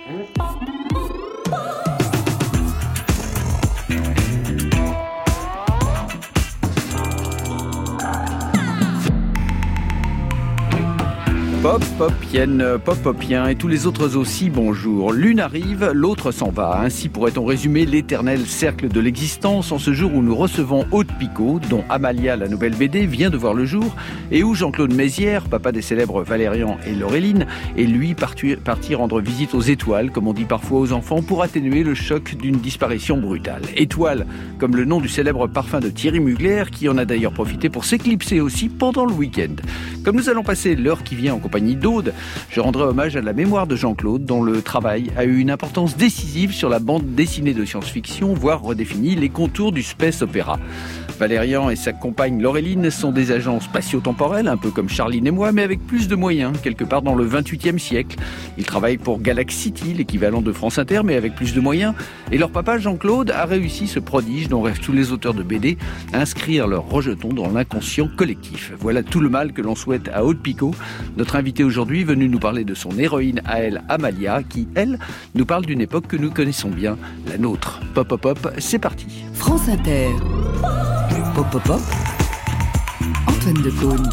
Pop, popienne, pop, popien et tous les autres aussi, bonjour. L'une arrive, l'autre s'en va. Ainsi pourrait-on résumer l'éternel cercle de l'existence en ce jour où nous recevons Aude Picot, dont Amalia, la nouvelle BD, vient de voir le jour, et où Jean-Claude Mézières, papa des célèbres Valérian et Laureline, est lui parti rendre visite aux étoiles, comme on dit parfois aux enfants, pour atténuer le choc d'une disparition brutale. Étoile, comme le nom du célèbre parfum de Thierry Mugler, qui en a d'ailleurs profité pour s'éclipser aussi pendant le week-end. Comme nous allons passer l'heure qui vient en compagnie d'Aude, je rendrai hommage à la mémoire de Jean-Claude, dont le travail a eu une importance décisive sur la bande dessinée de science-fiction, voire redéfini les contours du space opéra. Valérian et sa compagne Laureline sont des agents spatio-temporels, un peu comme Charline et moi, mais avec plus de moyens, quelque part dans le 28e siècle. Ils travaillent pour Galaxy City, l'équivalent de France Inter, mais avec plus de moyens. Et leur papa, Jean-Claude, a réussi ce prodige dont rêvent tous les auteurs de BD, à inscrire leur rejeton dans l'inconscient collectif. Voilà tout le mal que l'on souhaite à Aude Picot, notre invitée aujourd'hui, venue nous parler de son héroïne à elle, Amalia, qui, elle, nous parle d'une époque que nous connaissons bien, la nôtre. Pop, pop, pop, c'est parti. France Inter. Pop, pop, pop. Antoine Decaune.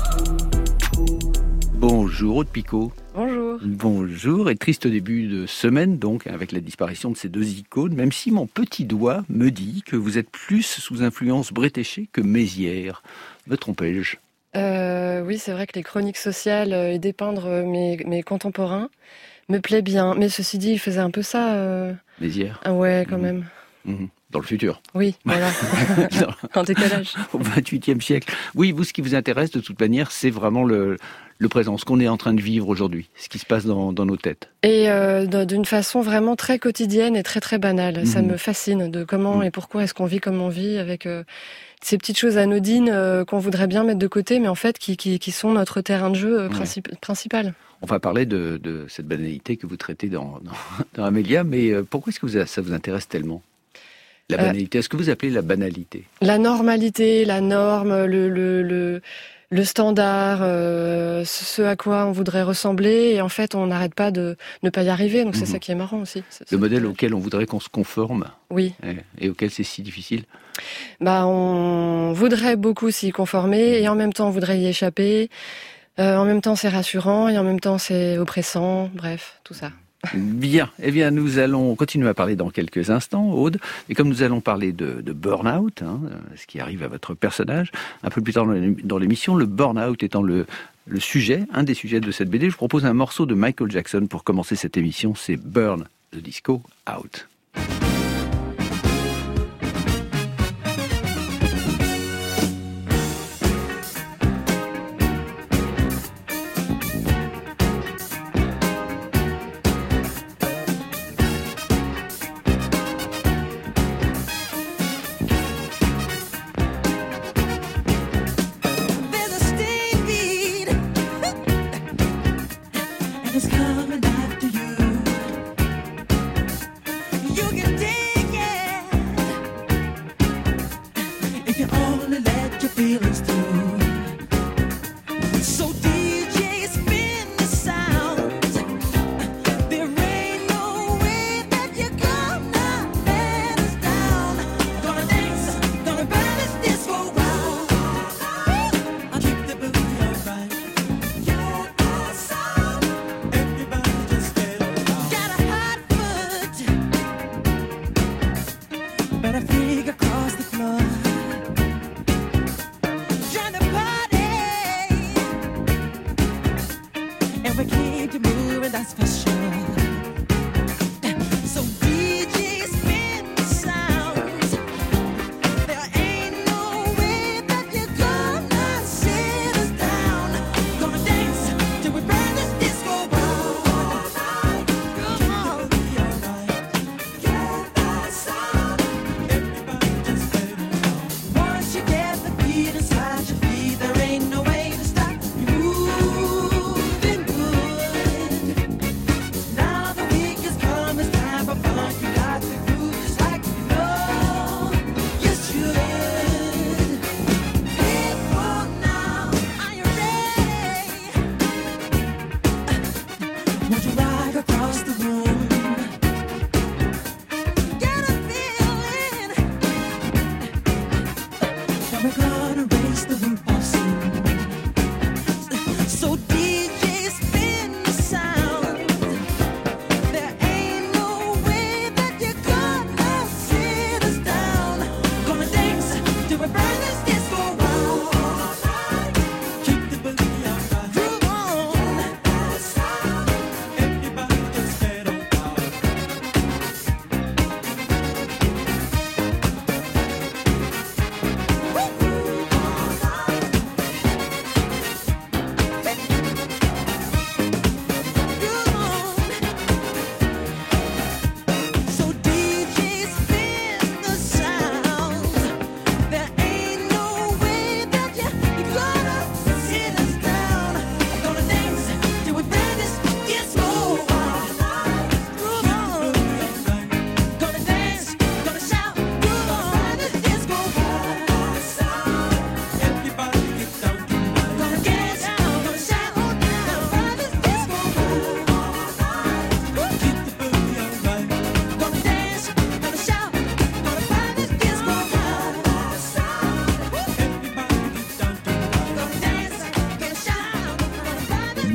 Bonjour Aude Picot. Bonjour. Bonjour, et triste début de semaine donc, avec la disparition de ces deux icônes, même si mon petit doigt me dit que vous êtes plus sous influence Bretéché que Mézières. Me trompais-je ? Oui, c'est vrai que les chroniques sociales et dépeindre mes contemporains me plaît bien. Mais ceci dit, il faisait un peu ça. Mézières. Ah ouais, quand même. Dans le futur. Oui, voilà. En décalage. Au 28e siècle. Oui, vous, ce qui vous intéresse de toute manière, c'est vraiment le présent, ce qu'on est en train de vivre aujourd'hui, ce qui se passe dans nos têtes. Et d'une façon vraiment très quotidienne et très très banale. Ça me fascine de comment et pourquoi est-ce qu'on vit comme on vit avec ces petites choses anodines qu'on voudrait bien mettre de côté, mais en fait qui sont notre terrain de jeu principal. On va parler de cette banalité que vous traitez dans Amélia, mais pourquoi est-ce que ça vous intéresse tellement ? La banalité, est-ce que vous appelez la banalité ? La normalité, la norme, le standard, ce à quoi on voudrait ressembler, et en fait on n'arrête pas de ne pas y arriver, donc c'est ça qui est marrant aussi. Le modèle auquel on voudrait qu'on se conforme, oui, et auquel c'est si difficile. On voudrait beaucoup s'y conformer, et en même temps on voudrait y échapper, en même temps c'est rassurant, et en même temps c'est oppressant, bref, tout ça. Bien, nous allons continuer à parler dans quelques instants, Aude, et comme nous allons parler de burn-out, ce qui arrive à votre personnage, un peu plus tard dans l'émission, le burn-out étant le sujet, un des sujets de cette BD, je vous propose un morceau de Michael Jackson pour commencer cette émission, c'est Burn the Disco Out.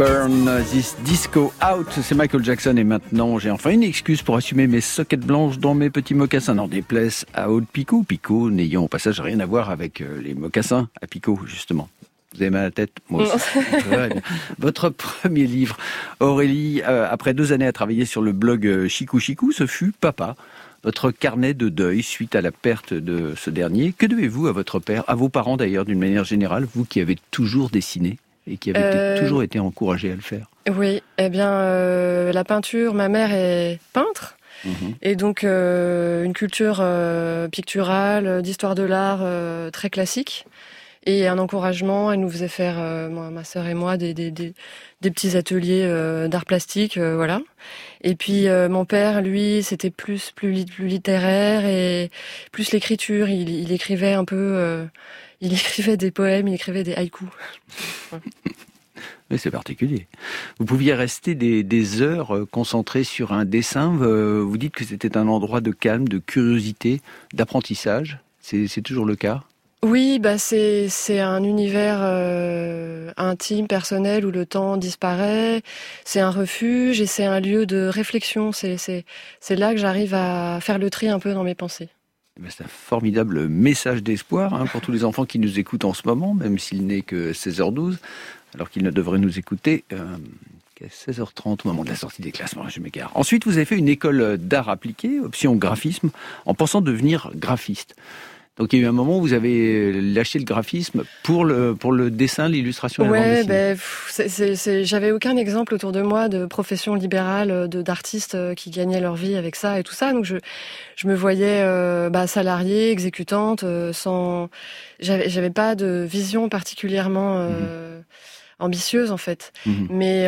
Burn This Disco Out, c'est Michael Jackson et maintenant j'ai enfin une excuse pour assumer mes soquettes blanches dans mes petits mocassins. N'en déplaise à Haute-Picot, Picot n'ayant au passage rien à voir avec les mocassins à Picot justement. Vous avez mal à la tête? Moi aussi. Votre premier livre, Aurélie, après 2 années à travailler sur le blog Chicou Chicou, ce fut Papa, votre carnet de deuil suite à la perte de ce dernier. Que devez-vous à votre père, à vos parents d'ailleurs d'une manière générale, vous qui avez toujours dessiné et qui avez toujours été encouragé à le faire? Oui, eh bien la peinture, ma mère est peintre. Et donc une culture picturale, d'histoire de l'art très classique. Et un encouragement, elle nous faisait faire, ma sœur et moi, des petits ateliers d'art plastique, voilà. Et puis mon père, lui, c'était plus littéraire et plus l'écriture. Il écrivait un peu, il écrivait des poèmes, il écrivait des haïkus. Oui, c'est particulier. Vous pouviez rester des heures concentrées sur un dessin. Vous dites que c'était un endroit de calme, de curiosité, d'apprentissage. C'est toujours le cas? Oui, bah c'est un univers intime, personnel, où le temps disparaît. C'est un refuge et c'est un lieu de réflexion. C'est là que j'arrive à faire le tri un peu dans mes pensées. C'est un formidable message d'espoir pour tous les enfants qui nous écoutent en ce moment, même s'il n'est que 16h12, alors qu'ils ne devraient nous écouter qu'à 16h30 au moment de la sortie des classes. Moi, je m'égare. Ensuite, vous avez fait une école d'art appliqué, option graphisme, en pensant devenir graphiste. Donc il y a eu un moment où vous avez lâché le graphisme pour le dessin, l'illustration et la bande dessinée. J'avais aucun exemple autour de moi de profession libérale, d'artistes qui gagnaient leur vie avec ça et tout ça. Donc je me voyais salariée, exécutante, j'avais pas de vision particulièrement ambitieuse en fait. Mais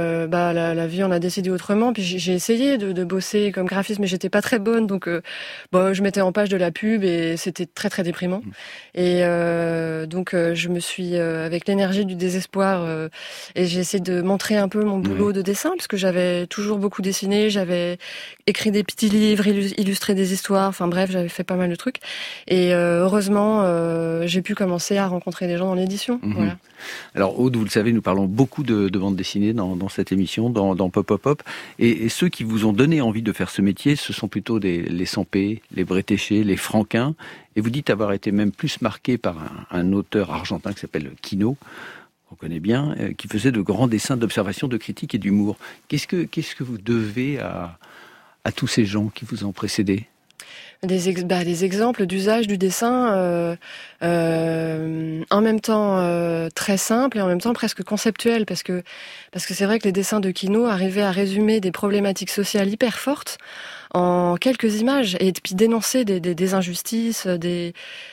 la vie en a décidé autrement. Puis j'ai essayé de bosser comme graphiste, mais j'étais pas très bonne. Donc je mettais en page de la pub et c'était très très déprimant. Et donc je me suis avec l'énergie du désespoir et j'ai essayé de montrer un peu mon boulot de dessin, parce que j'avais toujours beaucoup dessiné, j'avais écrit des petits livres, illustré des histoires. Enfin bref, j'avais fait pas mal de trucs. Et heureusement, j'ai pu commencer à rencontrer des gens dans l'édition. Voilà. Alors Aude, vous le savez, nous parlons beaucoup de bande dessinée dans cette émission, dans Pop Pop Pop. Et ceux qui vous ont donné envie de faire ce métier, ce sont plutôt les Sampé, les Bretéché, les Franquin. Et vous dites avoir été même plus marqué par un auteur argentin qui s'appelle Quino, on connaît bien, qui faisait de grands dessins d'observation, de critique et d'humour. Qu'est-ce que vous devez à tous ces gens qui vous ont précédé? Des exemples d'usage du dessin en même temps très simple et en même temps presque conceptuel, parce que c'est vrai que les dessins de Quino arrivaient à résumer des problématiques sociales hyper fortes en quelques images et puis dénoncer des injustices, de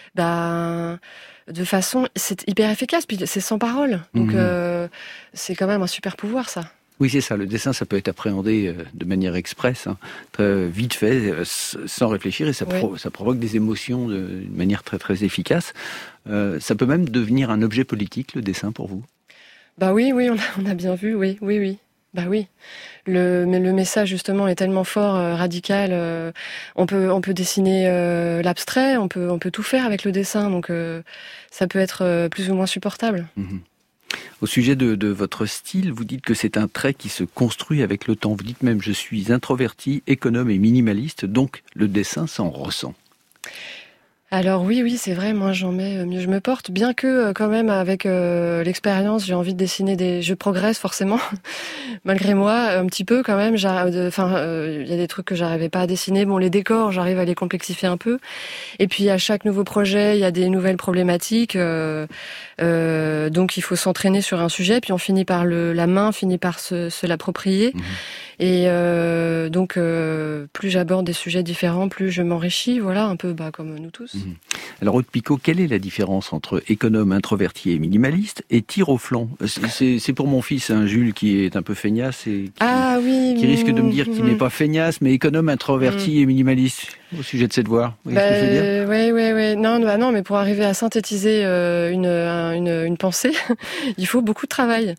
façon, c'est hyper efficace, puis c'est sans parole, donc c'est quand même un super pouvoir ça. Oui, c'est ça. Le dessin, ça peut être appréhendé de manière express, très vite fait, sans réfléchir, et ça provoque des émotions d'une manière très très efficace. Ça peut même devenir un objet politique, le dessin, pour vous? Bah oui, on a bien vu, oui. Bah oui. Mais le message justement est tellement fort, radical. On peut dessiner l'abstrait, on peut tout faire avec le dessin, donc ça peut être plus ou moins supportable. Au sujet de votre style, vous dites que c'est un trait qui se construit avec le temps. Vous dites même « je suis introverti, économe et minimaliste », donc le dessin s'en ressent. Alors oui, c'est vrai, moins j'en mets, mieux je me porte. Bien que quand même avec l'expérience, j'ai envie de dessiner je progresse forcément, malgré moi, un petit peu quand même. Il y a des trucs que j'arrivais pas à dessiner. Bon, les décors, j'arrive à les complexifier un peu. Et puis à chaque nouveau projet, il y a des nouvelles problématiques. Donc il faut s'entraîner sur un sujet, puis on finit par la main finit par se l'approprier. Et donc plus j'aborde des sujets différents, plus je m'enrichis. Voilà, un peu comme nous tous. Alors Haute-Picot, quelle est la différence entre économe, introverti et minimaliste et tir au flanc? C'est pour mon fils, Jules, qui est un peu feignace et qui risque de me dire qu'il n'est pas feignace, mais économe, introverti et minimaliste au sujet de ses devoirs. Vous voyez ce que je veux dire? Non, mais pour arriver à synthétiser une pensée, il faut beaucoup de travail.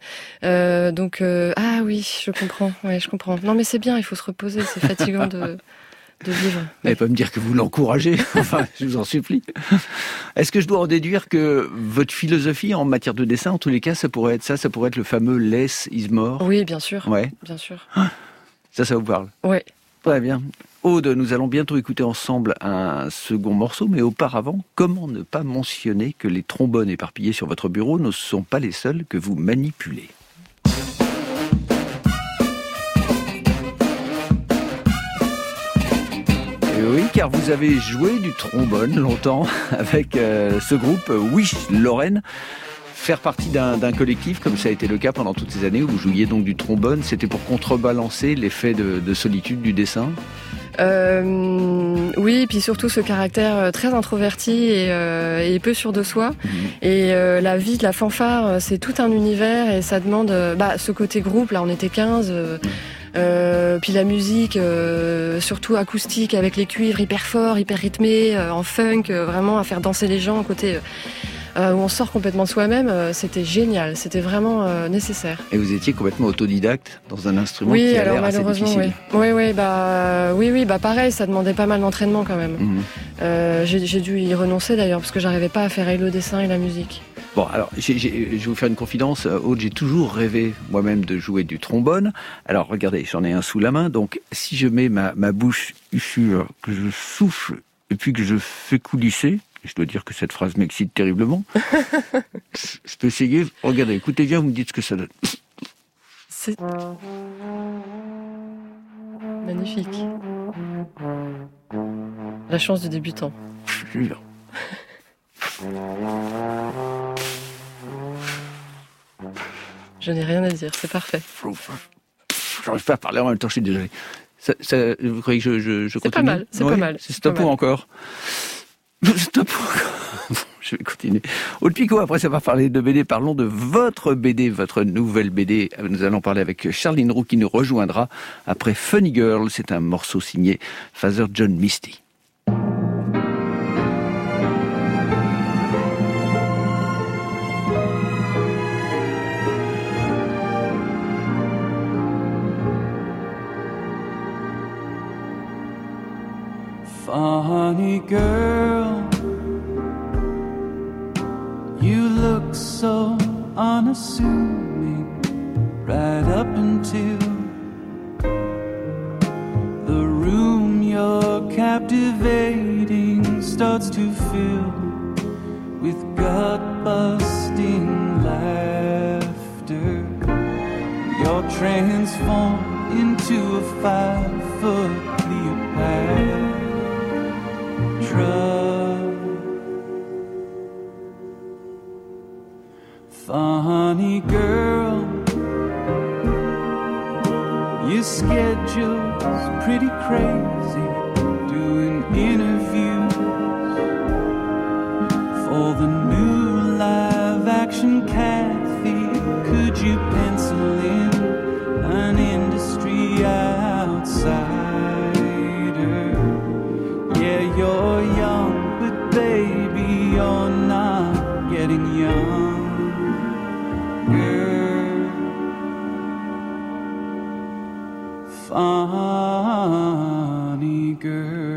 Oui, je comprends. Non, mais c'est bien, il faut se reposer. C'est fatigant de vivre. Vous n'allez pas me dire que vous l'encouragez, enfin, je vous en supplie. Est-ce que je dois en déduire que votre philosophie en matière de dessin, en tous les cas, ça pourrait être le fameux less is more? Oui, bien sûr. Ouais. Bien sûr. Ça vous parle? Oui. Très bien. Aude, nous allons bientôt écouter ensemble un second morceau, mais auparavant, comment ne pas mentionner que les trombones éparpillés sur votre bureau ne sont pas les seuls que vous manipulez? Et oui, car vous avez joué du trombone longtemps avec ce groupe Wish Lorraine. Faire partie d'un collectif, comme ça a été le cas pendant toutes ces années où vous jouiez donc du trombone, c'était pour contrebalancer l'effet de solitude du dessin? Oui, et puis surtout ce caractère très introverti et peu sûr de soi. Et la vie de la fanfare, c'est tout un univers et ça demande ce côté groupe. Là, on était 15. Puis la musique, surtout acoustique avec les cuivres hyper forts, hyper rythmés, en funk, vraiment à faire danser les gens, côté où on sort complètement de soi-même, c'était génial, c'était vraiment nécessaire. Et vous étiez complètement autodidacte dans un instrument qui a l'air assez difficile. Oui, pareil, ça demandait pas mal d'entraînement quand même. J'ai dû y renoncer d'ailleurs parce que j'arrivais pas à faire et le dessin et la musique. Bon, alors, je vais vous faire une confidence. Aude, j'ai toujours rêvé moi-même de jouer du trombone. Alors, regardez, j'en ai un sous la main. Donc, si je mets ma bouche sur, que je souffle et puis que je fais coulisser, je dois dire que cette phrase m'excite terriblement. Je peux essayer. Regardez, écoutez bien, vous me dites ce que ça donne. C'est magnifique. La chance du débutant. Jure. Je n'ai rien à dire, c'est parfait. J'arrive pas à parler en même temps, je suis désolé. Vous croyez que je continue? C'est pas mal, c'est pas mal. C'est stop ou encore? Stop ou encore? Je vais continuer. Aude Picot, après ça va parler de BD, parlons de votre BD, votre nouvelle BD. Nous allons parler avec Charline Roux qui nous rejoindra après Funny Girl. C'est un morceau signé Father John Misty. Funny girl, you look so unassuming right up until the room you're captivating starts to fill with gut-busting laughter. You're transformed into a 5-foot Cleopatra. Funny girl, your schedule's pretty crazy, doing interviews for the new live-action Kathy. Could you pencil in an industry outsider? Yeah, you're young, but baby, you're not getting young, girl. Funny girl.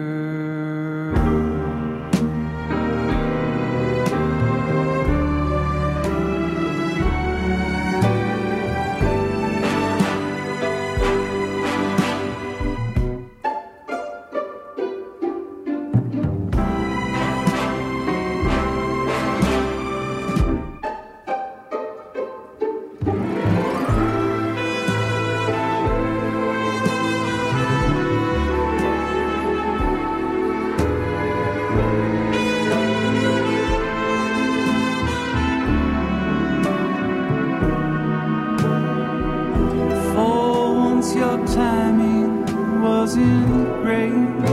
Your timing wasn't great.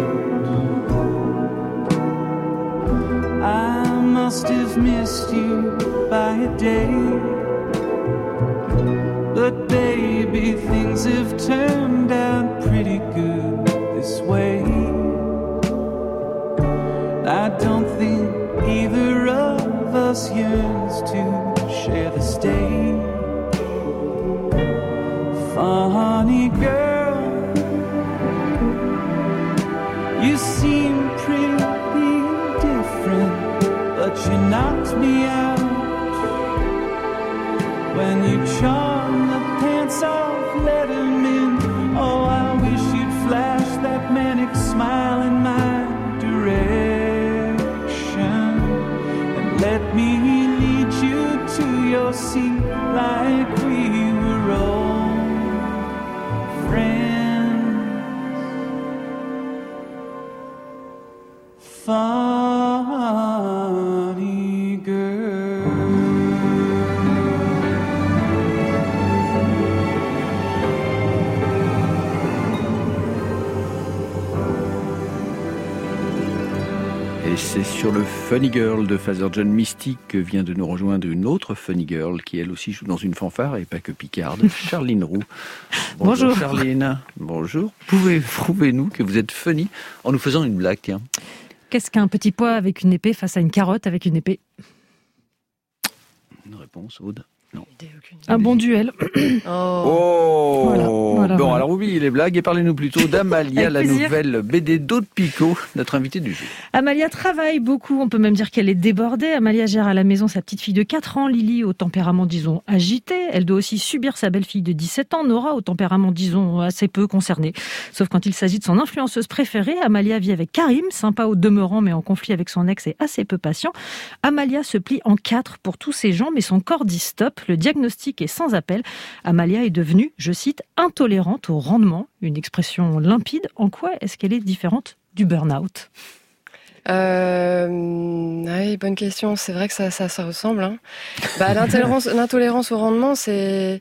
I must have missed you by a day. But baby, things have turned out pretty good this way. I don't think either of us yearns to share the stage. Funny girl, She knocks me out when you charm the pants off Letterman. Oh, I wish you'd flash that manic smile in my direction and let me lead you to your seat like we were old friends. Funny girl. Et c'est sur le Funny Girl de Father John Misty que vient de nous rejoindre une autre Funny Girl qui elle aussi joue dans une fanfare et pas que picarde, Charline Roux. Bonjour Charline. Bonjour. Prouvez-nous que vous êtes funny en nous faisant une blague, tiens. Qu'est-ce qu'un petit pois avec une épée face à une carotte avec une épée ? Une réponse, Aude ? Non. Un bon duel. Oh voilà. Bon, alors oubliez les blagues et parlez-nous plutôt d'Amalia, la nouvelle BD d'Aude Picot, notre invitée du jour. Amalia travaille beaucoup, on peut même dire qu'elle est débordée. Amalia gère à la maison sa petite fille de 4 ans, Lily, au tempérament, disons, agité. Elle doit aussi subir sa belle-fille de 17 ans, Nora, au tempérament, disons, assez peu concerné. Sauf quand il s'agit de son influenceuse préférée. Amalia vit avec Karim, sympa au demeurant, mais en conflit avec son ex et assez peu patient. Amalia se plie en 4 pour tous ces gens, mais son corps dit stop. Le diagnostic est sans appel. Amalia est devenue, je cite, intolérante au rendement. Une expression limpide. En quoi est-ce qu'elle est différente du burn-out ? Oui, bonne question. C'est vrai que ça ressemble. Hein. L'intolérance au rendement, ça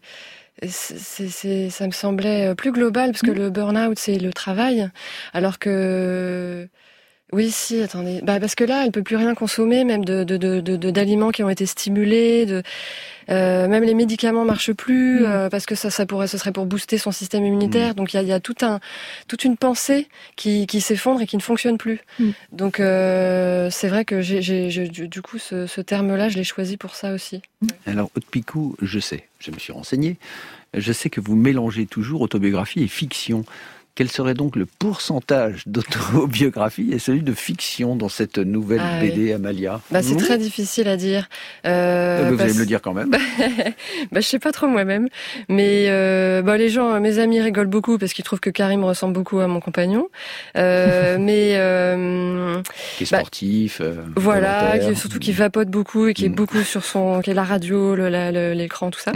me semblait plus global parce que le burn-out, c'est le travail, alors que oui, si, attendez. Parce que là, elle peut plus rien consommer, même d'aliments qui ont été stimulés, même les médicaments marchent plus, parce que ce serait pour booster son système immunitaire. Donc il y a toute une pensée qui s'effondre et qui ne fonctionne plus. Donc c'est vrai que du coup ce terme-là, je l'ai choisi pour ça aussi. Alors Aude Picot, je me suis renseigné, je sais que vous mélangez toujours autobiographie et fiction. Quel serait donc le pourcentage d'autobiographie et celui de fiction dans cette nouvelle BD Amalia ? C'est très difficile à dire. Vous allez me le dire quand même. Je sais pas trop moi-même, mais les gens, mes amis rigolent beaucoup parce qu'ils trouvent que Karim ressemble beaucoup à mon compagnon. Qui est sportif. Voilà, surtout qui vapote beaucoup et qui est beaucoup sur qui est la radio, l'écran, tout ça.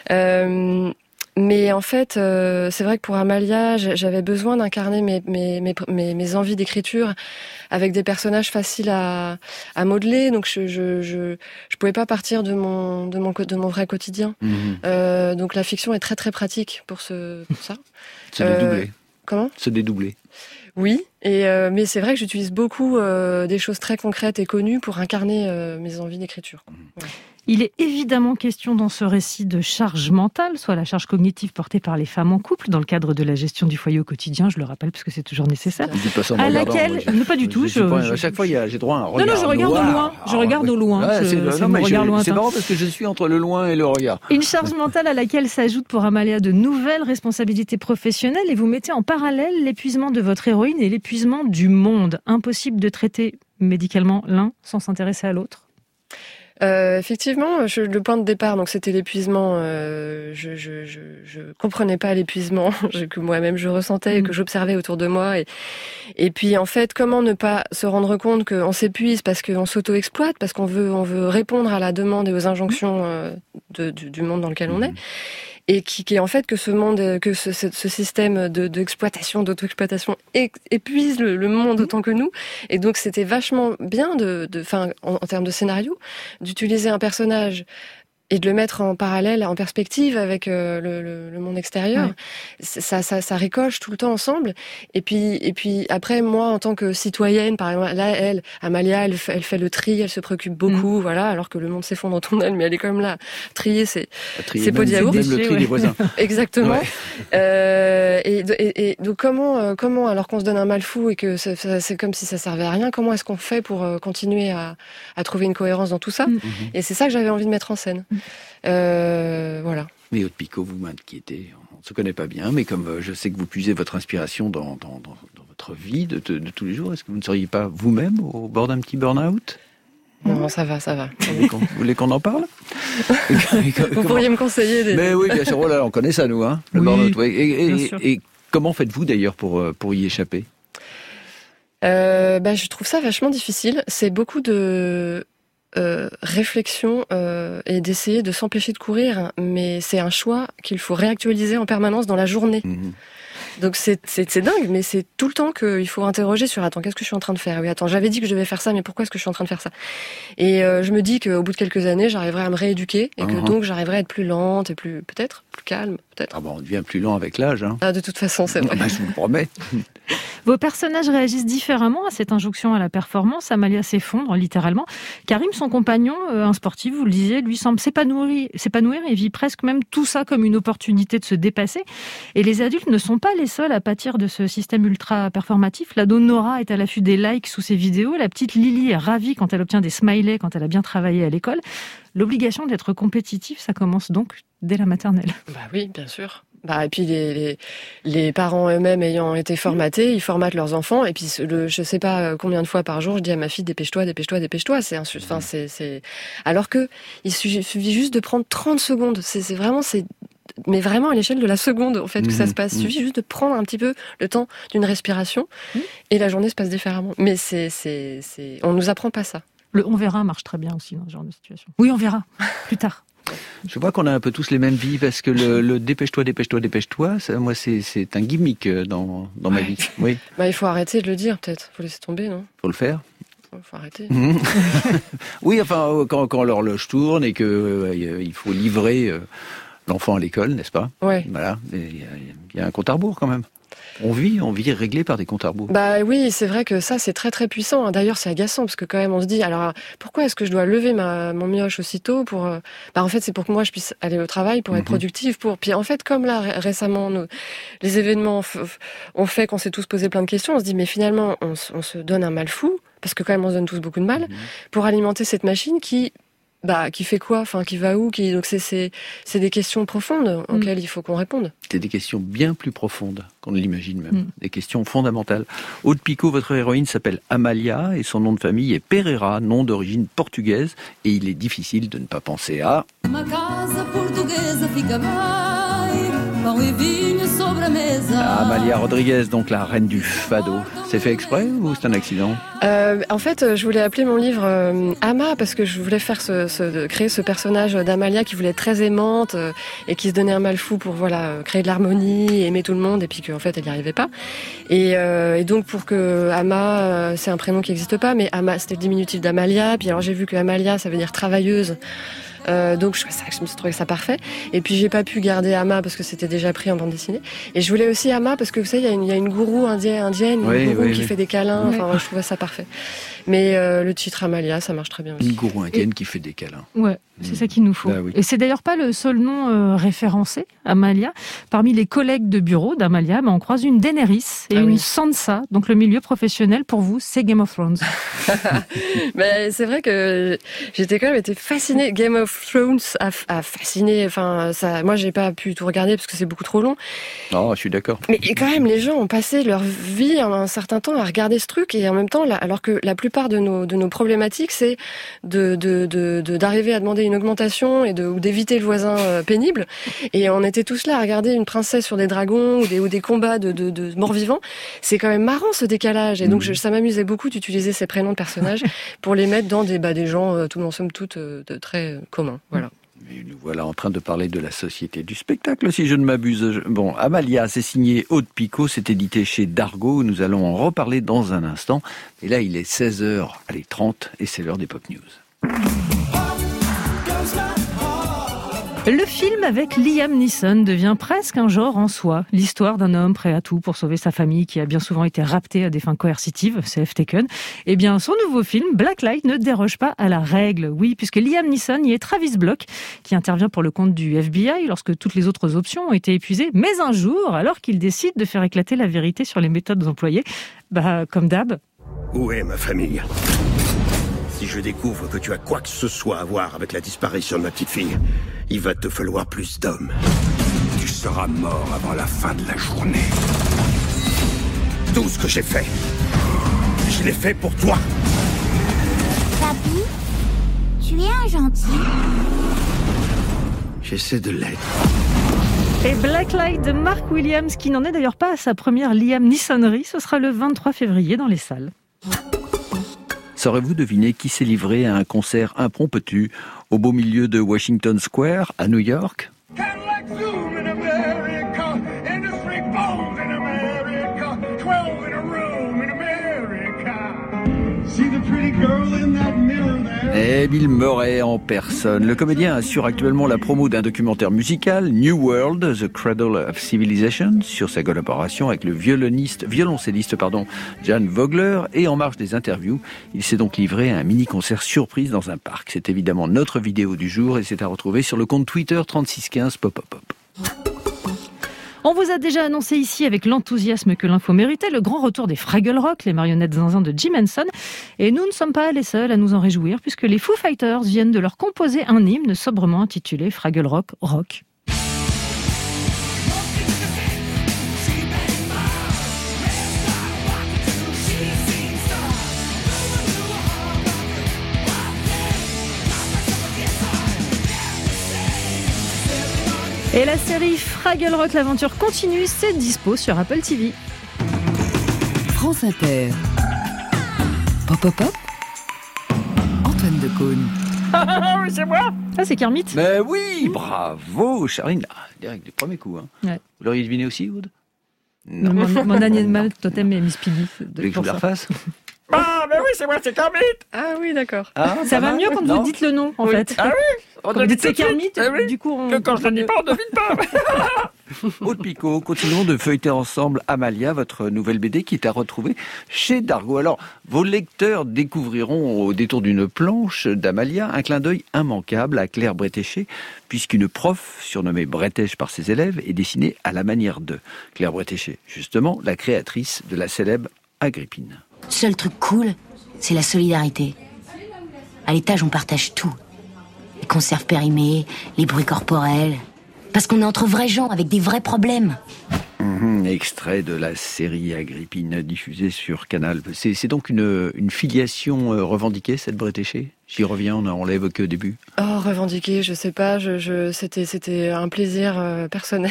Mais en fait, c'est vrai que pour Amalia, j'avais besoin d'incarner mes envies d'écriture avec des personnages faciles à modeler. Donc je pouvais pas partir de mon vrai quotidien. Donc la fiction est très très pratique pour ça. Se dédoubler. Comment ? Se dédoubler. Oui, mais c'est vrai que j'utilise beaucoup des choses très concrètes et connues pour incarner mes envies d'écriture. Ouais. Il est évidemment question dans ce récit de charge mentale, soit la charge cognitive portée par les femmes en couple dans le cadre de la gestion du foyer au quotidien, je le rappelle parce que c'est toujours nécessaire. À laquelle, pas du tout. À chaque fois, j'ai droit à un regard. Non, je regarde au loin. Je regarde au loin. C'est marrant parce que je suis entre le loin et le regard. Une charge mentale à laquelle s'ajoute pour Amalia de nouvelles responsabilités professionnelles et vous mettez en parallèle l'épuisement de votre héroïne et l'épuisement du monde. Impossible de traiter médicalement l'un sans s'intéresser à l'autre. Effectivement, le point de départ, donc c'était l'épuisement. Je comprenais pas l'épuisement que moi-même je ressentais et que j'observais autour de moi. Et puis en fait, comment ne pas se rendre compte qu'on s'épuise parce qu'on s'auto-exploite, parce qu'on veut répondre à la demande et aux injonctions du monde dans lequel on est. Et qui est en fait que ce monde, que ce système d'exploitation, d'auto-exploitation épuise le monde autant que nous. Et donc c'était vachement bien en termes de scénario, d'utiliser un personnage et de le mettre en parallèle, en perspective avec le monde extérieur. Ouais. Ça ricoche tout le temps ensemble. Et puis après, moi, en tant que citoyenne, par exemple, là, Amalia, elle fait le tri, elle se préoccupe beaucoup, voilà, alors que le monde s'effondre autour d'elle, mais elle est quand même là. Trier, c'est pot de yaourt. Même le tri des voisins. Exactement. Ouais. Et donc comment, alors qu'on se donne un mal fou et que c'est comme si ça servait à rien, comment est-ce qu'on fait pour continuer à trouver une cohérence dans tout ça? Et c'est ça que j'avais envie de mettre en scène. Voilà. Mais Aude Picot, vous m'inquiétez. On ne se connaît pas bien, mais comme je sais que vous puisez votre inspiration dans votre vie de tous les jours, est-ce que vous ne seriez pas vous-même au bord d'un petit burn-out ? Non, ça va. Vous voulez qu'on en parle? Vous pourriez me conseiller des... Mais oui, bien sûr. Oh là, on connaît ça, nous, hein, le Oui, burn-out. Oui. bien sûr. Et comment faites-vous d'ailleurs pour y échapper? Je trouve ça vachement difficile. C'est beaucoup de réflexion et d'essayer de s'empêcher de courir, mais c'est un choix qu'il faut réactualiser en permanence dans la journée. Donc c'est dingue, mais c'est tout le temps qu'il faut interroger sur attends, qu'est-ce que je suis en train de faire? Oui, attends, j'avais dit que je devais faire ça, mais pourquoi est-ce que je suis en train de faire ça? Et je me dis qu'au bout de quelques années, j'arriverai à me rééduquer et que donc j'arriverai à être plus lente et peut-être plus calme, peut-être. Ah bon, on devient plus lent avec l'âge. Hein. Ah, de toute façon, c'est vrai. Je vous le promets. Vos personnages réagissent différemment à cette injonction à la performance. Amalia s'effondre, littéralement. Karim, son compagnon, un sportif, vous le disiez, lui semble s'épanouir et vit presque même tout ça comme une opportunité de se dépasser. Et les adultes ne sont pas les seuls à pâtir de ce système ultra performatif. L'ado Nora est à l'affût des likes sous ses vidéos. La petite Lily est ravie quand elle obtient des smileys, quand elle a bien travaillé à l'école. L'obligation d'être compétitif, ça commence donc dès la maternelle. Bah oui, bien sûr. Et puis les parents eux-mêmes ayant été formatés, ils formatent leurs enfants. Et puis je sais pas combien de fois par jour je dis à ma fille dépêche-toi. Alors que il suffit juste de prendre 30 secondes. Mais vraiment à l'échelle de la seconde en fait que ça se passe. Il suffit juste de prendre un petit peu le temps d'une respiration et la journée se passe différemment. Mais on nous apprend pas ça. Le on verra marche très bien aussi dans ce genre de situation. Oui, on verra plus tard. Je vois qu'on a un peu tous les mêmes vies parce que le dépêche-toi, ça, moi c'est un gimmick dans ma vie. Oui. Il faut arrêter de le dire peut-être. Faut laisser tomber, non? Faut le faire. Faut arrêter. Oui, enfin quand l'horloge tourne et que il faut livrer l'enfant à l'école, n'est-ce pas? Ouais. Voilà. Il y a un compte à rebours quand même. On vit réglé par des comptes à rebours. Oui, c'est vrai que ça, c'est très très puissant. D'ailleurs, c'est agaçant parce que quand même, on se dit, alors pourquoi est-ce que je dois lever mon mioche aussitôt pour en fait, c'est pour que moi je puisse aller au travail, pour être productive, Puis en fait, comme là récemment, les événements ont fait qu'on s'est tous posé plein de questions. On se dit, mais finalement, on se donne un mal fou parce que quand même, on se donne tous beaucoup de mal pour alimenter cette machine qui fait quoi? Enfin, qui va où? Donc c'est des questions profondes auxquelles il faut qu'on réponde. C'est des questions bien plus profondes qu'on ne l'imagine même. Des questions fondamentales. Aude Picot, votre héroïne s'appelle Amalia et son nom de famille est Pereira, nom d'origine portugaise. Et il est difficile de ne pas penser à... Amalia Rodriguez, donc la reine du fado. C'est fait exprès ou c'est un accident? En fait, je voulais appeler mon livre Ama parce que je voulais faire créer ce personnage d'Amalia qui voulait être très aimante et qui se donnait un mal fou pour créer de l'harmonie, aimer tout le monde et puis qu'en fait elle n'y arrivait pas. Et donc pour que Ama, c'est un prénom qui n'existe pas, mais Ama c'était le diminutif d'Amalia. Puis alors j'ai vu que Amalia ça veut dire travailleuse. Donc je me suis trouvé ça parfait. Et puis j'ai pas pu garder Ama parce que c'était déjà pris en bande dessinée. Et je voulais aussi Ama parce que vous savez il y a une gourou indienne, qui fait des câlins. Enfin je trouvais ça parfait. Mais le titre Amalia ça marche très bien aussi. Une gourou indienne qui fait des câlins. Ouais, c'est ça qu'il nous faut. Oui. Et c'est d'ailleurs pas le seul nom référencé, Amalia. Parmi les collègues de bureau d'Amalia, on croise une Daenerys et une Sansa. Donc le milieu professionnel pour vous, c'est Game of Thrones. Mais c'est vrai que j'étais quand même fascinée. Game of Thrones a fasciné. Enfin, moi, j'ai pas pu tout regarder parce que c'est beaucoup trop long. Non, je suis d'accord. Mais quand même, les gens ont passé leur vie un certain temps à regarder ce truc et en même temps, alors que la plupart de nos problématiques, c'est d'arriver à demander une augmentation ou d'éviter le voisin pénible. Et on était tous là à regarder une princesse sur des dragons ou des combats de morts-vivants. C'est quand même marrant ce décalage. Et donc, ça m'amusait beaucoup d'utiliser ces prénoms de personnages pour les mettre dans des gens, tout en somme toute, très communs. Voilà. Et nous voilà en train de parler de la société du spectacle, si je ne m'abuse. Bon, Amalia, c'est signé Aude Picot, c'est édité chez Dargaud. Nous allons en reparler dans un instant. Et là, il est 16h30 et c'est l'heure des Pop News. Le film avec Liam Neeson devient presque un genre en soi. L'histoire d'un homme prêt à tout pour sauver sa famille qui a bien souvent été raptée à des fins coercitives, Safe Taken. Eh bien, son nouveau film, Blacklight, ne déroge pas à la règle. Oui, puisque Liam Neeson y est Travis Block, qui intervient pour le compte du FBI lorsque toutes les autres options ont été épuisées. Mais un jour, alors qu'il décide de faire éclater la vérité sur les méthodes employées, comme d'hab... Où est ma famille ? Si je découvre que tu as quoi que ce soit à voir avec la disparition de ma petite fille, il va te falloir plus d'hommes. Tu seras mort avant la fin de la journée. Tout ce que j'ai fait, je l'ai fait pour toi. Papy, Tu es un gentil. J'essaie de l'être. Et Blacklight de Mark Williams, qui n'en est d'ailleurs pas à sa première Liam Neesonnerie, ce sera le 23 février dans les salles. Saurez-vous deviner qui s'est livré à un concert impromptu au beau milieu de Washington Square à New York ? Cadillac Zoom in America, Industry Bones in America, 12 in a room in America. See the pretty girl in that mirror there? Et Bill Murray en personne. Le comédien assure actuellement la promo d'un documentaire musical, New World, The Cradle of Civilization, sur sa collaboration avec le violoncelliste Jan Vogler. Et en marge des interviews, il s'est donc livré à un mini-concert surprise dans un parc. C'est évidemment notre vidéo du jour et c'est à retrouver sur le compte Twitter 3615 Pop. On vous a déjà annoncé ici, avec l'enthousiasme que l'info méritait, le grand retour des Fraggle Rock, les marionnettes zinzin de Jim Henson. Et nous ne sommes pas les seuls à nous en réjouir, puisque les Foo Fighters viennent de leur composer un hymne sobrement intitulé Fraggle Rock Rock. Et la série Fraggle Rock, l'aventure continue, c'est dispo sur Apple TV. France Inter. Pop, pop, pop. Antoine Decaune. Oui, c'est moi. Ah, c'est Kermit. Mais oui, bravo Charline. Direct du premier coup. Ouais. Vous l'auriez deviné aussi, Aude ? Non. Mon animal totem est Miss Piggy. Vous voulez que je vous la refasse ? Ah, mais oui, c'est moi, c'est Kermit. Ah oui, d'accord. Ah, Ça va mieux quand vous dites le nom, en fait. Ah oui, on Quand vous dites c'est devine tout de Kermit, suite. Ah oui. du coup, on... Que quand je ne dis pas, on ne devine pas. Aude Picot, continuons de feuilleter ensemble Amalia, votre nouvelle BD qui est à retrouver chez Dargaud. Alors, vos lecteurs découvriront au détour d'une planche d'Amalia un clin d'œil immanquable à Claire Bretéché, puisqu'une prof, surnommée Bretéche par ses élèves, est dessinée à la manière de Claire Bretéché, justement la créatrice de la célèbre Agrippine. Seul truc cool, c'est la solidarité. À l'étage, on partage tout. Les conserves périmées, les bruits corporels. Parce qu'on est entre vrais gens, avec des vrais problèmes. Extrait de la série Agrippine diffusée sur Canal. C'est donc une filiation revendiquée, cette Bretéché ? J'y reviens, on l'a évoqué au début. Oh, revendiquer, je sais pas. C'était un plaisir personnel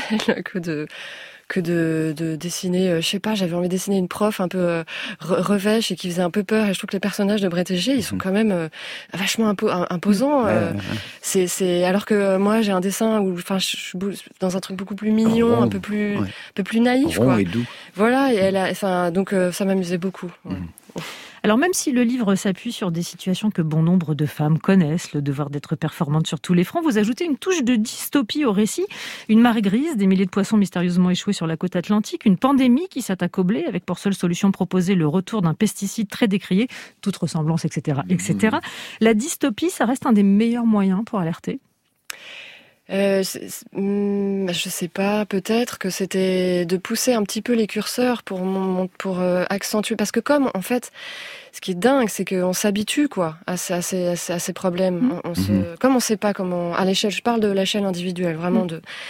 que de dessiner, je sais pas, j'avais envie de dessiner une prof un peu revêche et qui faisait un peu peur, et je trouve que les personnages de Bretéché, ils sont quand même vachement imposants. C'est alors que moi j'ai un dessin où, enfin, je suis dans un truc beaucoup plus mignon, rond, un peu plus naïf, rond quoi. Et doux. Voilà, et donc ça m'amusait beaucoup. Ouais. Alors même si le livre s'appuie sur des situations que bon nombre de femmes connaissent, le devoir d'être performante sur tous les fronts, vous ajoutez une touche de dystopie au récit, une marée grise, des milliers de poissons mystérieusement échoués sur la côte atlantique, une pandémie qui s'attaque au blé avec pour seule solution proposée le retour d'un pesticide très décrié, toute ressemblance, etc. etc. La dystopie, ça reste un des meilleurs moyens pour alerter. Je sais pas, peut-être que c'était de pousser un petit peu les curseurs pour accentuer, parce que comme en fait, ce qui est dingue, c'est qu'on s'habitue quoi à ces problèmes. Comme on sait pas comment à l'échelle, je parle de l'échelle individuelle, vraiment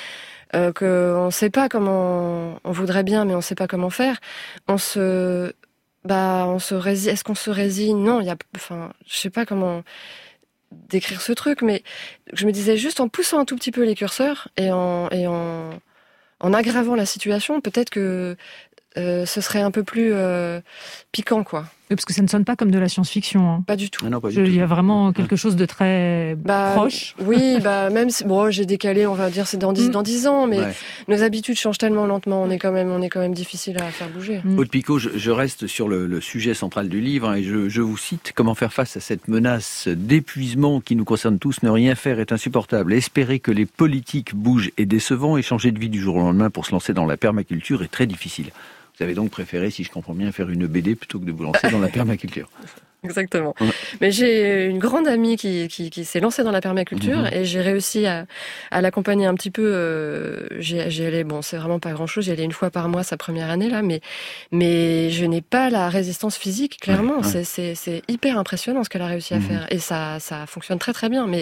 que on sait pas comment on voudrait bien, mais on sait pas comment faire. On se résigne. Est-ce qu'on se résigne ? Non, je sais pas comment décrire ce truc, mais je me disais juste en poussant un tout petit peu les curseurs et en aggravant la situation, peut-être que ce serait un peu plus piquant, quoi. Oui, parce que ça ne sonne pas comme de la science-fiction. Hein. Pas du tout. Ah non, pas du tout. Il y a vraiment quelque chose de très proche. Oui, même si j'ai décalé, on va dire c'est dans 10 ans, mais nos habitudes changent tellement lentement, on est quand même difficile à faire bouger. Aude Picot, je reste sur le sujet central du livre et je vous cite: comment faire face à cette menace d'épuisement qui nous concerne tous. Ne rien faire est insupportable. Espérer que les politiques bougent est décevant et changer de vie du jour au lendemain pour se lancer dans la permaculture est très difficile. Vous avez donc préféré, si je comprends bien, faire une BD plutôt que de vous lancer dans la permaculture. Exactement. Mais j'ai une grande amie qui s'est lancée dans la permaculture et j'ai réussi à l'accompagner un petit peu. J'y allais, c'est vraiment pas grand-chose, j'y allais une fois par mois sa première année là, mais je n'ai pas la résistance physique, clairement. C'est hyper impressionnant ce qu'elle a réussi à faire et ça fonctionne très très bien.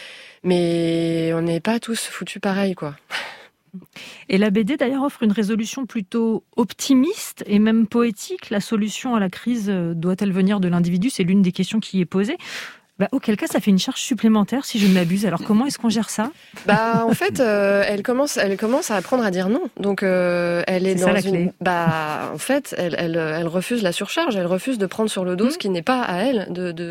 Mais on n'est pas tous foutus pareil, quoi. Et la BD d'ailleurs offre une résolution plutôt optimiste et même poétique. La solution à la crise doit-elle venir de l'individu ? C'est l'une des questions qui est posée. Auquel cas, ça fait une charge supplémentaire si je ne m'abuse. Alors comment est-ce qu'on gère ça ? En fait, elle commence à apprendre à dire non. Donc elle est C'est dans ça, la clé. En fait, elle refuse la surcharge. Elle refuse de prendre sur le dos ce qui n'est pas à elle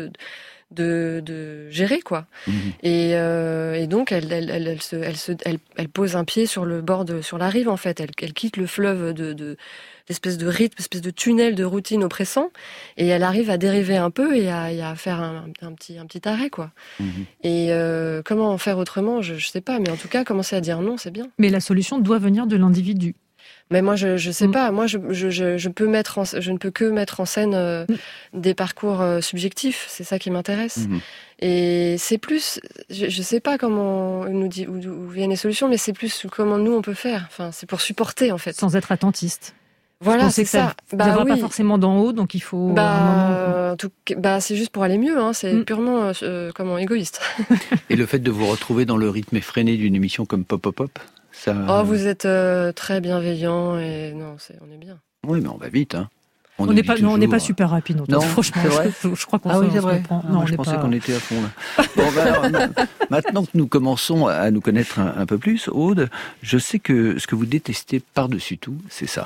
de gérer, quoi. Et donc elle pose un pied sur le bord sur la rive, en fait. Elle quitte le fleuve d'espèce de rythme, espèce de tunnel de routine oppressant, et elle arrive à dériver un peu et à faire un petit arrêt, quoi. Et comment en faire autrement, je sais pas, mais en tout cas commencer à dire non, c'est bien. Mais la solution doit venir de l'individu. Mais moi, je sais pas. Moi, je ne peux que mettre en scène des parcours subjectifs. C'est ça qui m'intéresse. Et c'est plus, je sais pas comment où viennent les solutions, mais c'est plus comment nous on peut faire. Enfin, c'est pour supporter, en fait. Sans être attentiste. Voilà, c'est ça. Ça viendra pas forcément d'en haut, donc il faut. C'est juste pour aller mieux. Hein. C'est purement égoïste. Et le fait de vous retrouver dans le rythme effréné d'une émission comme Pop Pop Pop, ça. Oh, vous êtes très bienveillant et non, on est bien. Oui, mais on va vite, hein. On n'est pas super rapide. Non, franchement, c'est vrai. Je crois qu'on c'est vrai. Non, je pensais qu'on était à fond là. Bon, maintenant que nous commençons à nous connaître un peu plus, Aude, je sais que ce que vous détestez par-dessus tout, c'est ça.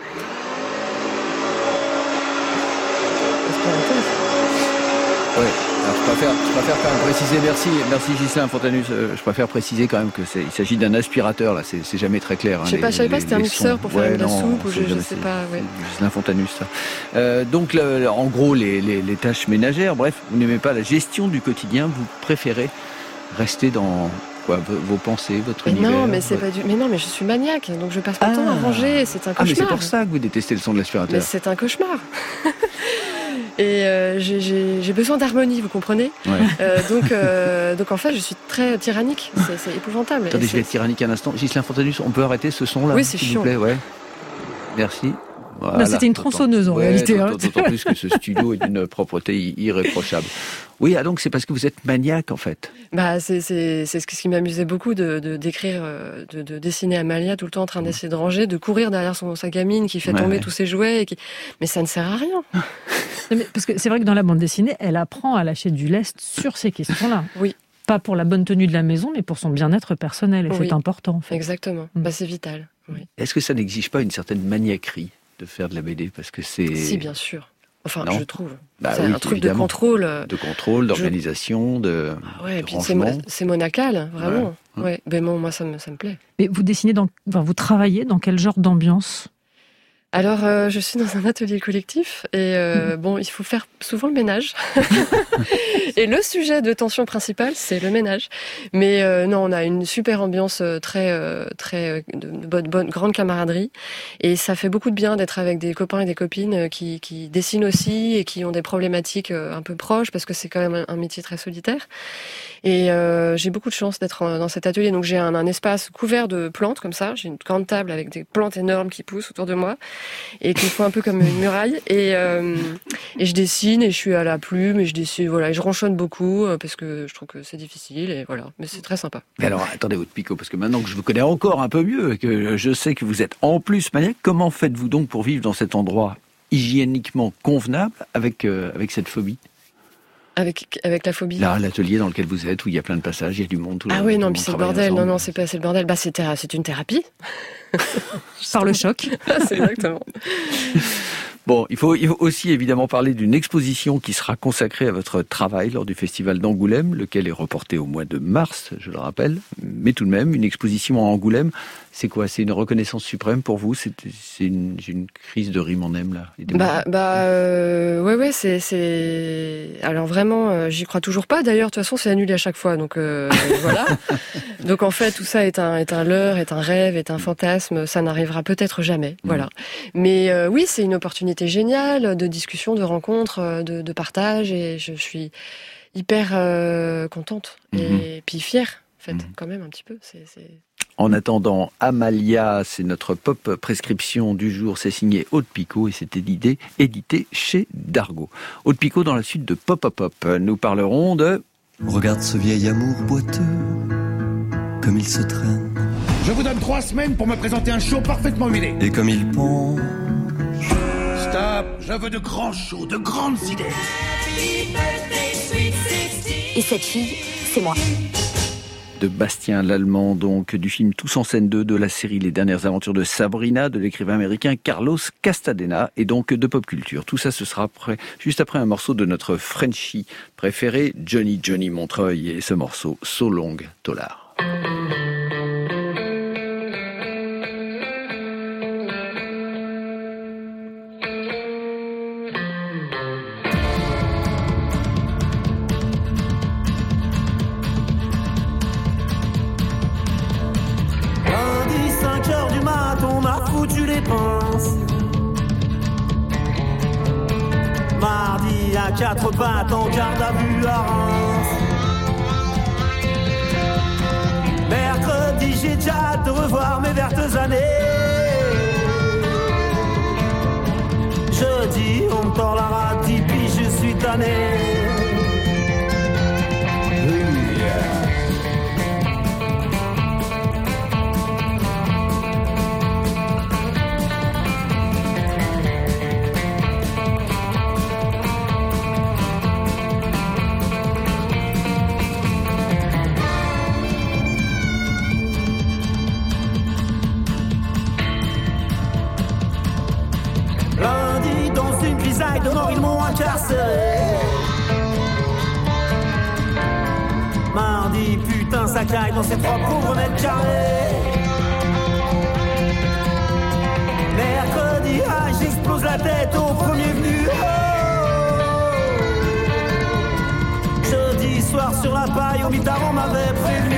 Ouais. Alors je préfère quand même préciser, merci Ghislain Fontanus, je préfère préciser quand même il s'agit d'un aspirateur, là, c'est jamais très clair. Je savais pas si c'était un mixeur pour faire de la soupe, ou je sais pas. Ouais. Ghislain Fontanus, ça. Donc, en gros, les tâches ménagères, bref, vous n'aimez pas la gestion du quotidien, vous préférez rester dans vos pensées, votre univers. Non, mais mais je suis maniaque, donc je passe mon temps à ranger, c'est un cauchemar. Mais c'est pour ça que vous détestez le son de l'aspirateur. Mais c'est un cauchemar. Et j'ai besoin d'harmonie, vous comprenez ? Donc en fait, je suis très tyrannique. C'est épouvantable. Attendez, je vais être tyrannique un instant. Ghislain Fontanus, on peut arrêter ce son-là ? Oui, c'est s'il chiant. vous plaît, ouais. Merci. Voilà, non, c'était une tronçonneuse en réalité. D'autant plus que ce studio est d'une propreté irréprochable. Oui, donc c'est parce que vous êtes maniaque en fait. C'est ce qui m'amusait beaucoup d'écrire, de dessiner Amalia tout le temps en train d'essayer de ranger, de courir derrière sa gamine qui fait tomber tous ses jouets. Mais ça ne sert à rien. Parce que c'est vrai que dans la bande dessinée, elle apprend à lâcher du lest sur ces questions-là. Oui. Pas pour la bonne tenue de la maison, mais pour son bien-être personnel. Et c'est important. En fait. Exactement. C'est vital. Oui. Est-ce que ça n'exige pas une certaine maniaquerie de faire de la BD ? Parce que c'est... Si, bien sûr. Enfin, je trouve. C'est un truc de contrôle. De contrôle, d'organisation, de et puis rangement. c'est monacal, vraiment. Ouais. Ben bon, moi, ça me plaît. Mais vous dessinez vous travaillez dans quel genre d'ambiance ? Alors, je suis dans un atelier collectif et il faut faire souvent le ménage. Et le sujet de tension principal, c'est le ménage. Mais non, on a une super ambiance très de bonne grande camaraderie. Et ça fait beaucoup de bien d'être avec des copains et des copines qui dessinent aussi et qui ont des problématiques un peu proches parce que c'est quand même un métier très solitaire. Et j'ai beaucoup de chance d'être dans cet atelier. Donc j'ai un espace couvert de plantes comme ça. J'ai une grande table avec des plantes énormes qui poussent autour de moi et qui font un peu comme une muraille. Et je dessine et je suis à la plume et je dessine. Voilà, et je ronchonne beaucoup parce que je trouve que c'est difficile et voilà. Mais c'est très sympa. Mais alors attendez votre Picot, parce que maintenant que je vous connais encore un peu mieux et que je sais que vous êtes en plus maniaque, comment faites-vous donc pour vivre dans cet endroit hygiéniquement convenable avec cette phobie ? Avec la phobie. Là, l'atelier dans lequel vous êtes, où il y a plein de passages, il y a du monde. Oui, non, puis c'est le bordel. Non, c'est pas, c'est le bordel. C'est une thérapie. Par le choc. C'est exactement. Bon, il faut aussi évidemment parler d'une exposition qui sera consacrée à votre travail lors du festival d'Angoulême, lequel est reporté au mois de mars, je le rappelle. Mais tout de même, une exposition à Angoulême, c'est quoi ? C'est une reconnaissance suprême pour vous ? C'est une crise de rime en M, là. Ouais, c'est. Alors vraiment, j'y crois toujours pas. D'ailleurs, de toute façon, c'est annulé à chaque fois. Donc voilà. Donc en fait, tout ça est un leurre, est un rêve, est un fantasme. Ça n'arrivera peut-être jamais. Voilà. Mais oui, c'est une opportunité géniale de discussion, de rencontre, de partage. Et je suis hyper contente et puis fière, en fait, quand même un petit peu. C'est... En attendant, Amalia, c'est notre pop prescription du jour. C'est signé Aude Picot et c'est édité chez Dargaud. Aude Picot dans la suite de Pop Pop Pop. Nous parlerons de... Regarde ce vieil amour boiteux, comme il se traîne. Je vous donne 3 semaines pour me présenter un show parfaitement huilé. Et comme il penche. Stop, je veux de grands shows, de grandes idées. Et cette fille, c'est moi. De Bastien Lallemand, donc, du film Tous en scène 2, de la série Les dernières aventures de Sabrina, de l'écrivain américain Carlos Castadena, et donc de pop culture. Tout ça, ce sera juste après un morceau de notre Frenchie préféré, Johnny Montreuil, et ce morceau, So Long Tolar. Foutu les pinces. Mardi à 4 pattes en garde à vue à Reims. Mercredi j'ai déjà hâte de revoir mes vertes années. Jeudi on me tord la rate, puis je suis tanné. Dehors ils m'ont incarcéré. Mardi, putain, ça caille dans ces 3 pauvres mètres carrés. Mercredi, j'explose la tête au premier venu. Jeudi soir sur la paille, au mitard on m'avait prévenu.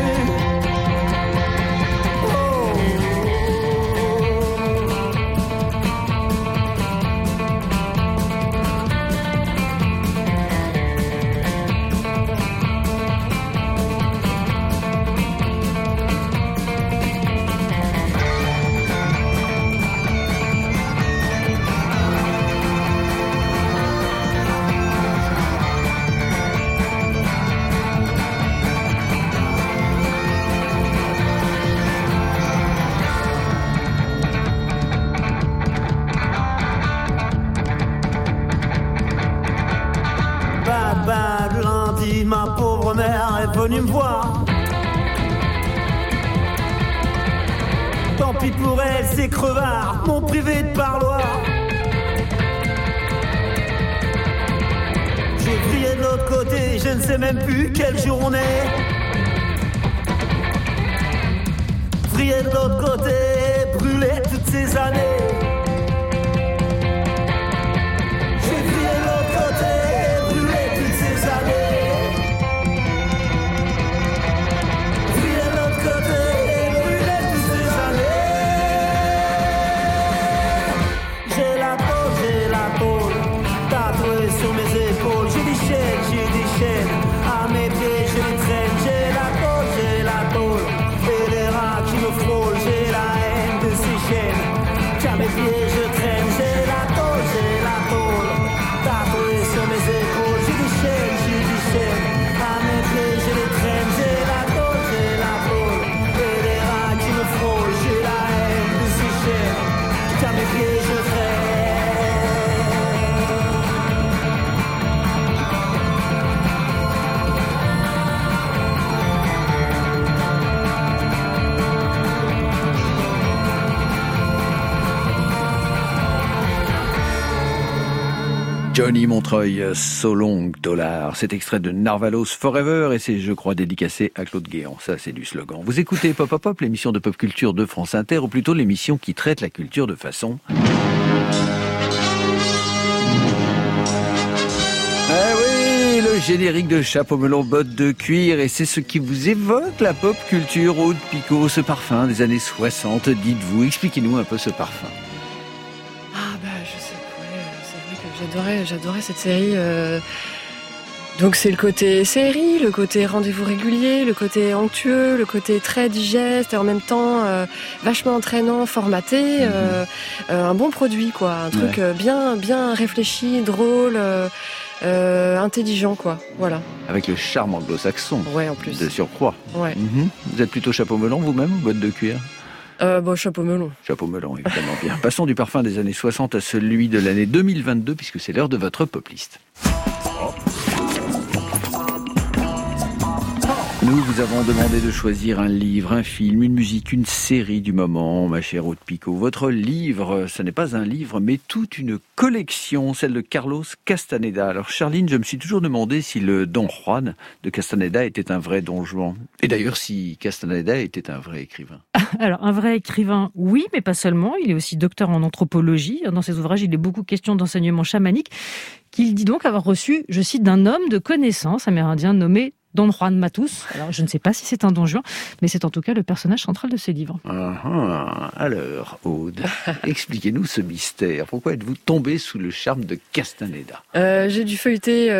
Ma pauvre mère est venue me voir. Tant pis pour elle, ces crevards m'ont privé de parloir. J'ai crié de l'autre côté, je ne sais même plus quel jour on est. Crié de l'autre côté, brûlé toutes ces années. Johnny Montreuil, So Long Tolar. C'est extrait de Narvalos Forever et c'est, je crois, dédicacé à Claude Guéant. Ça, c'est du slogan. Vous écoutez Pop Pop Pop, l'émission de pop culture de France Inter, ou plutôt l'émission qui traite la culture de façon... Ah oui, le générique de Chapeau melon, bottes de cuir, et c'est ce qui vous évoque la pop culture. Aude Picot, ce parfum des années 60, dites-vous, expliquez-nous un peu ce parfum. J'adorais cette série. Donc c'est le côté série, le côté rendez-vous régulier, le côté onctueux, le côté très digeste et en même temps vachement entraînant, formaté, un bon produit quoi, un truc bien réfléchi, drôle, intelligent quoi, voilà. Avec le charme anglo-saxon. Ouais, en plus. De surcroît. Ouais. Vous êtes plutôt chapeau melon vous-même ou botte de cuir? Chapeau melon. Chapeau melon, évidemment bien. Passons du parfum des années 60 à celui de l'année 2022, puisque c'est l'heure de votre pop list. Nous vous avons demandé de choisir un livre, un film, une musique, une série du moment, ma chère Aude Picot. Votre livre, ce n'est pas un livre, mais toute une collection, celle de Carlos Castaneda. Alors Charline, je me suis toujours demandé si le Don Juan de Castaneda était un vrai Don Juan. Et d'ailleurs, si Castaneda était un vrai écrivain. Alors, un vrai écrivain, oui, mais pas seulement. Il est aussi docteur en anthropologie. Dans ses ouvrages, il est beaucoup question d'enseignement chamanique, qu'il dit donc avoir reçu, je cite, d'un homme de connaissance amérindien nommé Don Juan Matus. Alors, je ne sais pas si c'est un Don Juan, mais c'est en tout cas le personnage central de ce livre. Alors, Aude, expliquez-nous ce mystère. Pourquoi êtes-vous tombée sous le charme de Castaneda ? J'ai dû feuilleter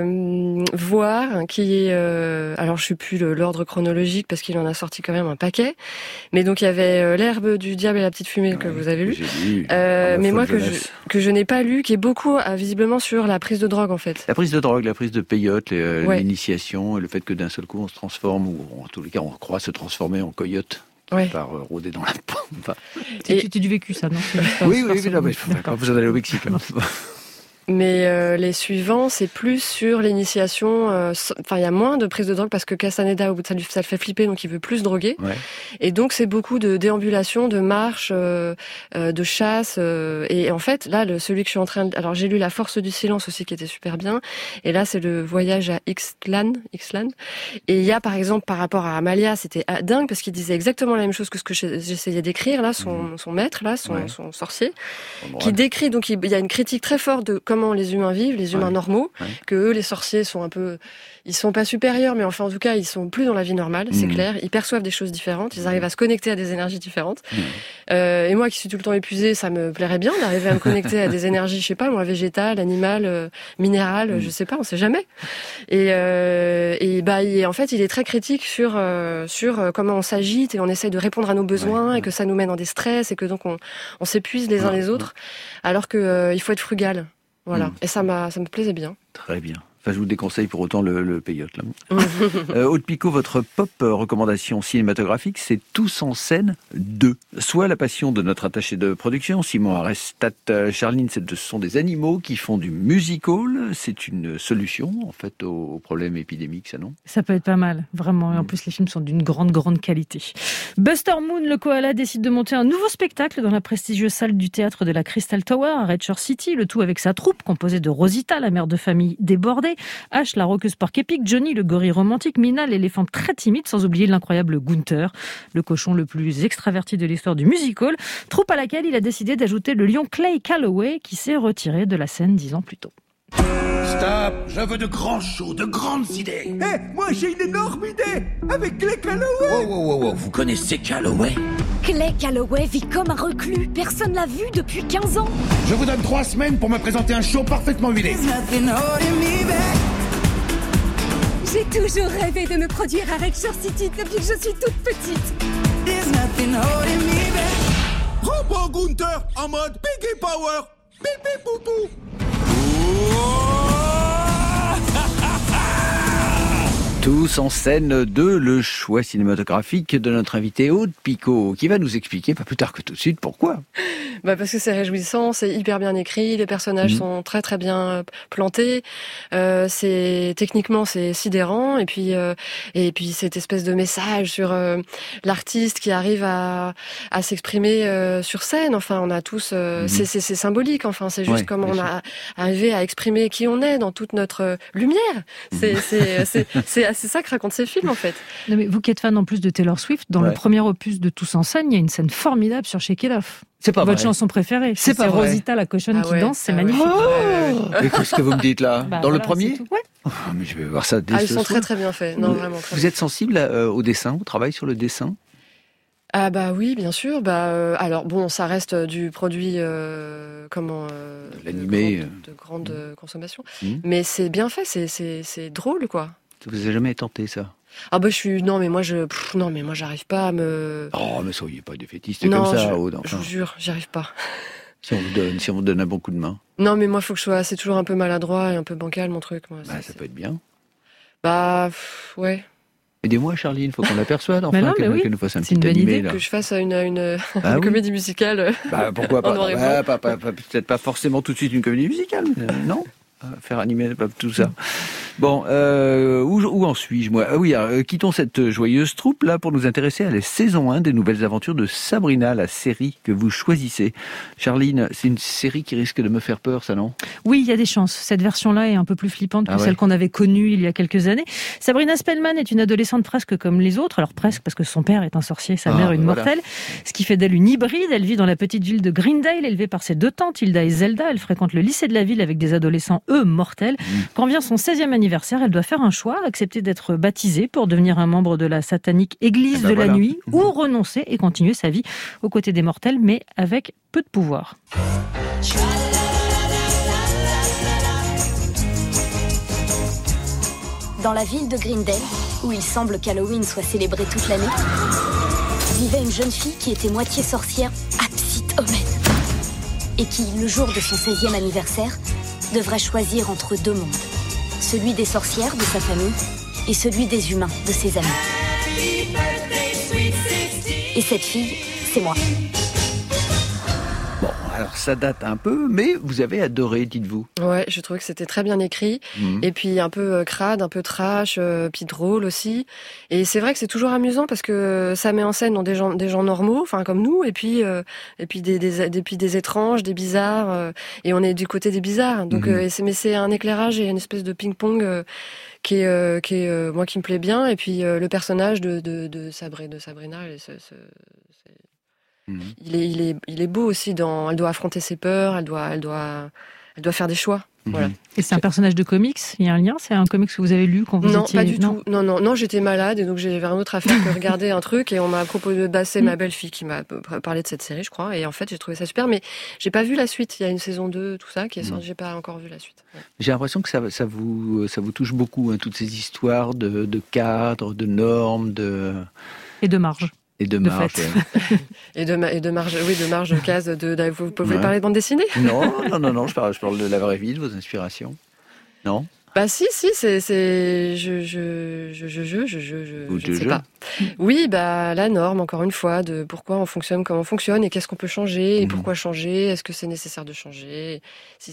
Voir, qui est... alors, je ne sais plus l'ordre chronologique, parce qu'il en a sorti quand même un paquet. Mais donc, il y avait L'herbe du diable et la petite fumée, que vous avez lu. J'ai lu. Mais moi, que je n'ai pas lu, qui est beaucoup, visiblement, sur la prise de drogue, en fait. La prise de drogue, la prise de peyote, l'initiation, le fait que d'un seul coup on se transforme, ou en tous les cas on croit se transformer en coyote par rôder dans la pomme. Enfin, c'est du vécu ça, non? Oui, vous en allez au Mexique. Mais les suivants, c'est plus sur l'initiation. Enfin, il y a moins de prise de drogue parce que Castaneda, au bout de ça le fait flipper, donc il veut plus droguer. Ouais. Et donc c'est beaucoup de déambulation, de marche, de chasse. Et en fait, là, celui que je suis en train de... Alors j'ai lu La Force du silence aussi, qui était super bien. Et là, c'est le voyage à Ixtlan. Et il y a, par exemple, par rapport à Amalia, c'était dingue parce qu'il disait exactement la même chose que ce que j'essayais d'écrire. Là, son maître, là, son sorcier, qui décrit. Donc il y a une critique très forte de comment les humains vivent, les humains normaux, que eux, les sorciers, sont un peu... Ils sont pas supérieurs, mais enfin, en tout cas, ils sont plus dans la vie normale, c'est clair. Ils perçoivent des choses différentes, ils arrivent à se connecter à des énergies différentes. Et moi, qui suis tout le temps épuisée, ça me plairait bien d'arriver à me connecter à des énergies, je sais pas, moi, végétales, animales, minérales, je sais pas, on sait jamais. Et en fait, il est très critique sur comment on s'agite et on essaye de répondre à nos besoins et que ça nous mène dans des stress et que donc on s'épuise les uns les autres, alors que il faut être frugal. Voilà. Et ça me plaisait bien. Très bien. Enfin, je vous déconseille pour autant le peyote, là. Aude Picot, votre pop recommandation cinématographique, c'est Tous en scène 2. Soit la passion de notre attaché de production, Simon Arestat. Charline, ce sont des animaux qui font du musical. C'est une solution, en fait, aux problèmes épidémiques, ça, non? Ça peut être pas mal, vraiment. Et en plus, les films sont d'une grande qualité. Buster Moon, le koala, décide de monter un nouveau spectacle dans la prestigieuse salle du théâtre de la Crystal Tower à Red Shore City. Le tout avec sa troupe, composée de Rosita, la mère de famille débordée, Ash, la roqueuse porc épic, Johnny, le gorille romantique, Mina, l'éléphant très timide, sans oublier l'incroyable Gunther, le cochon le plus extraverti de l'histoire du musical, troupe à laquelle il a décidé d'ajouter le lion Clay Calloway, qui s'est retiré de la scène 10 ans plus tôt. Stop! Je veux de grands shows, de grandes idées! Moi j'ai une énorme idée! Avec Clay Calloway! Wow, vous connaissez Calloway? Clay Calloway vit comme un reclus. Personne l'a vu depuis 15 ans. Je vous donne 3 semaines pour me présenter un show parfaitement huilé. J'ai toujours rêvé de me produire à Red Shore City depuis que je suis toute petite. Reprends Gunther en mode Piggy Power! Pipi poupou! Tous en scène 2, le choix cinématographique de notre invité Aude Picot, qui va nous expliquer, pas plus tard que tout de suite, pourquoi. Parce que c'est réjouissant, c'est hyper bien écrit, les personnages sont très très bien plantés, techniquement c'est sidérant, et puis cette espèce de message sur l'artiste qui arrive à s'exprimer sur scène. Enfin, on a tous, c'est symbolique. Enfin, c'est juste comme on a arrivé à exprimer qui on est dans toute notre lumière. C'est ça que racontent ces films, en fait. Non, mais vous qui êtes fan en plus de Taylor Swift, dans le premier opus de Tous en scène, il y a une scène formidable sur Shake It Off. C'est pas votre chanson préférée. C'est pas Rosita, la cochonne qui danse, c'est magnifique. Mais qu'est-ce que vous me dites là? Dans le premier? Mais je vais voir ça dès ce soir. Ils sont très très bien faits. Non, vraiment très vous êtes sensible au dessin, au travail sur le dessin? Ah bah oui, bien sûr. Alors bon, ça reste du produit l'animé de grande consommation, mais c'est bien fait, c'est drôle quoi. Vous avez jamais tenté ça? Ah bah non mais moi j'arrive pas à me... Oh mais soyez pas défaitiste comme ça, Aude. Je vous jure, j'y arrive pas. Si on vous donne un bon coup de main. Non mais moi faut que c'est toujours un peu maladroit et un peu bancal mon truc. Moi, ça peut être bien. Ouais. Aidez-moi, Charline, faut qu'on l'aperçoive. Enfin, que nous fasse un petit animé. C'est une bonne idée là. Que je fasse une comédie musicale. Pourquoi pas? Peut-être pas forcément tout de suite une comédie musicale, non? Faire animer tout ça. Bon, où en suis-je, moi ? Ah oui, quittons cette joyeuse troupe, là, pour nous intéresser à la saison 1 des nouvelles aventures de Sabrina, la série que vous choisissez. Charline, c'est une série qui risque de me faire peur, ça, non ? Oui, il y a des chances. Cette version-là est un peu plus flippante que celle qu'on avait connue il y a quelques années. Sabrina Spellman est une adolescente presque comme les autres. Alors presque, parce que son père est un sorcier, sa mère une mortelle. Ce qui fait d'elle une hybride. Elle vit dans la petite ville de Greendale, élevée par ses 2 tantes, Hilda et Zelda. Elle fréquente le lycée de la ville avec des adolescents, eux, mortels. Quand vient son 16e anniversaire, elle doit faire un choix, accepter d'être baptisée pour devenir un membre de la satanique église de la nuit, ou renoncer et continuer sa vie aux côtés des mortels, mais avec peu de pouvoir. Dans la ville de Greendale, où il semble qu'Halloween soit célébré toute l'année, vivait une jeune fille qui était moitié sorcière, Apsit-Omen, et qui, le jour de son 16e anniversaire, devrait choisir entre 2 mondes. Celui des sorcières de sa famille et celui des humains de ses amis. Et cette fille, c'est moi. Bon, alors ça date un peu, mais vous avez adoré, dites-vous. Ouais, je trouvais que c'était très bien écrit, et puis un peu crade, un peu trash, puis drôle aussi. Et c'est vrai que c'est toujours amusant parce que ça met en scène des gens normaux, enfin comme nous, et puis des étranges, des bizarres, et on est du côté des bizarres. Donc, mais c'est un éclairage et une espèce de ping-pong qui est moi qui me plaît bien. Et puis le personnage de Sabrina, il est beau aussi. Elle doit affronter ses peurs, elle doit faire des choix. Voilà. Et c'est un personnage de comics. Il y a un lien. C'est un comics que vous avez lu quand vous étiez... Non, pas du tout. Non, j'étais malade et donc j'avais un autre affaire que regarder un truc, et on m'a proposé c'est ma belle-fille qui m'a parlé de cette série, je crois. Et en fait, j'ai trouvé ça super, mais j'ai pas vu la suite. Il y a une saison 2, tout ça, qui est sortie. J'ai pas encore vu la suite. Ouais. J'ai l'impression que ça vous touche beaucoup, hein, toutes ces histoires de cadres, de normes, et de marge. Et de marge. Et de marge, oui, de marge, de case. Vous pouvez parler de bande dessinée ? Non, je parle de la vraie vie, de vos inspirations. Non ? Bah si, c'est je sais pas. Oui, bah la norme, encore une fois, de pourquoi on fonctionne comme on fonctionne et qu'est-ce qu'on peut changer et pourquoi changer, est-ce que c'est nécessaire de changer,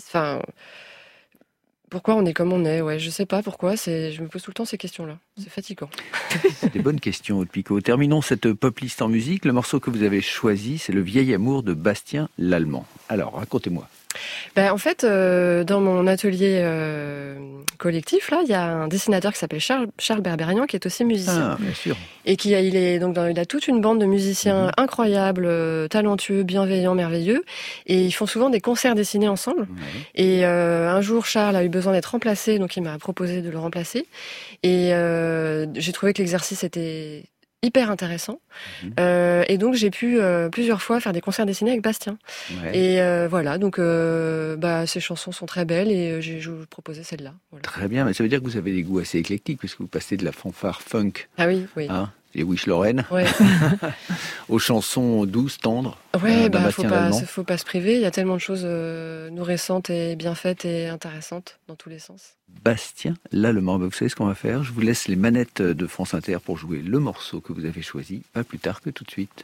pourquoi on est comme on est, ouais, je sais pas pourquoi, je me pose tout le temps ces questions-là. C'est fatigant. C'est des bonnes questions, Aude Picot. Terminons cette pop list en musique. Le morceau que vous avez choisi, c'est Le vieil amour de Bastien Lallemand. Alors, racontez-moi. En fait, dans mon atelier collectif, là, il y a un dessinateur qui s'appelle Charles Berberian, qui est aussi musicien. Ah, bien sûr. Et il a toute une bande de musiciens incroyables, talentueux, bienveillants, merveilleux. Et ils font souvent des concerts dessinés ensemble. Et un jour, Charles a eu besoin d'être remplacé, donc il m'a proposé de le remplacer. Et j'ai trouvé que l'exercice était hyper intéressant. Et donc j'ai pu plusieurs fois faire des concerts dessinés avec Bastien. Et voilà, donc ces chansons sont très belles et je vous proposais celle-là. Voilà. Très bien, mais ça veut dire que vous avez des goûts assez éclectiques puisque vous passez de la fanfare funk. Ah oui. Hein, et Wish Lorraine, aux chansons douces, tendres. Ouais, faut pas se priver. Il y a tellement de choses nourrissantes et bien faites et intéressantes dans tous les sens. Bastien Lallemand, vous savez ce qu'on va faire ? Je vous laisse les manettes de France Inter pour jouer le morceau que vous avez choisi, pas plus tard que tout de suite.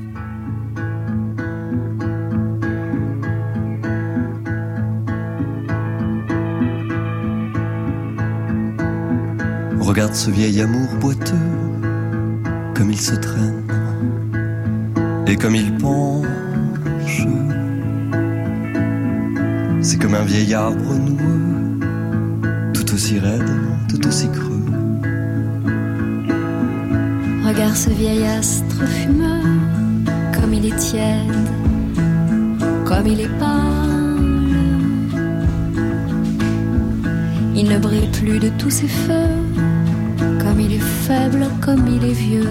Regarde ce vieil amour boiteux, comme il se traîne et comme il penche. C'est comme un vieil arbre noueux, tout aussi raide, tout aussi creux. Regarde ce vieil astre fumeux, comme il est tiède, comme il est pâle. Il ne brille plus de tous ses feux, comme il est faible, comme il est vieux.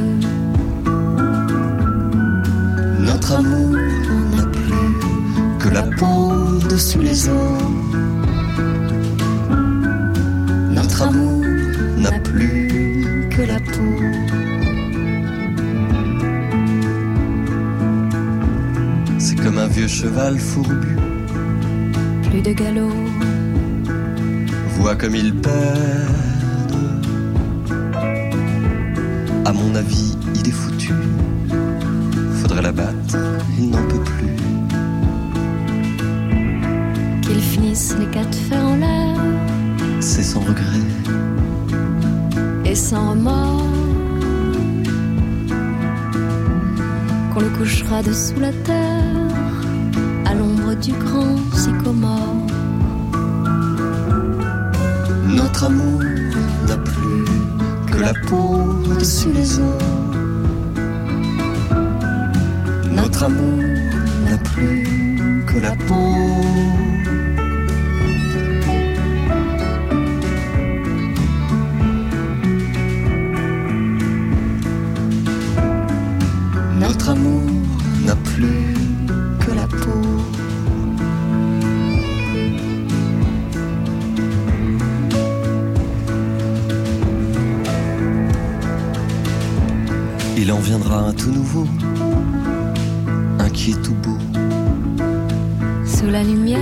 Notre amour n'a plus que la peau dessous les os. Notre amour n'a plus que la peau. C'est comme un vieux cheval fourbu, plus de galop. Vois comme il perd. À mon avis, il est foutu. Faudrait l'abattre, il n'en peut plus. Qu'il finisse les 4 fers en l'air, c'est sans regret et sans remords qu'on le couchera dessous la terre à l'ombre du grand sycomore. Notre amour n'a plus que la peau dessus les os. Notre amour n'a plus que la peau. Notre amour n'a plus que la peau. Il en viendra un tout nouveau, un qui est tout beau. Sous la lumière,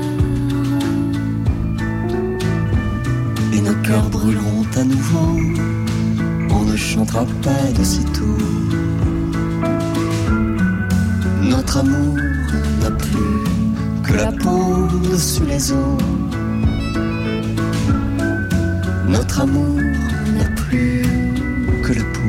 et nos cœurs brûleront à nouveau. On ne chantera pas de sitôt. Notre amour n'a plus que la peau dessus les os. Notre amour n'a plus que la peau.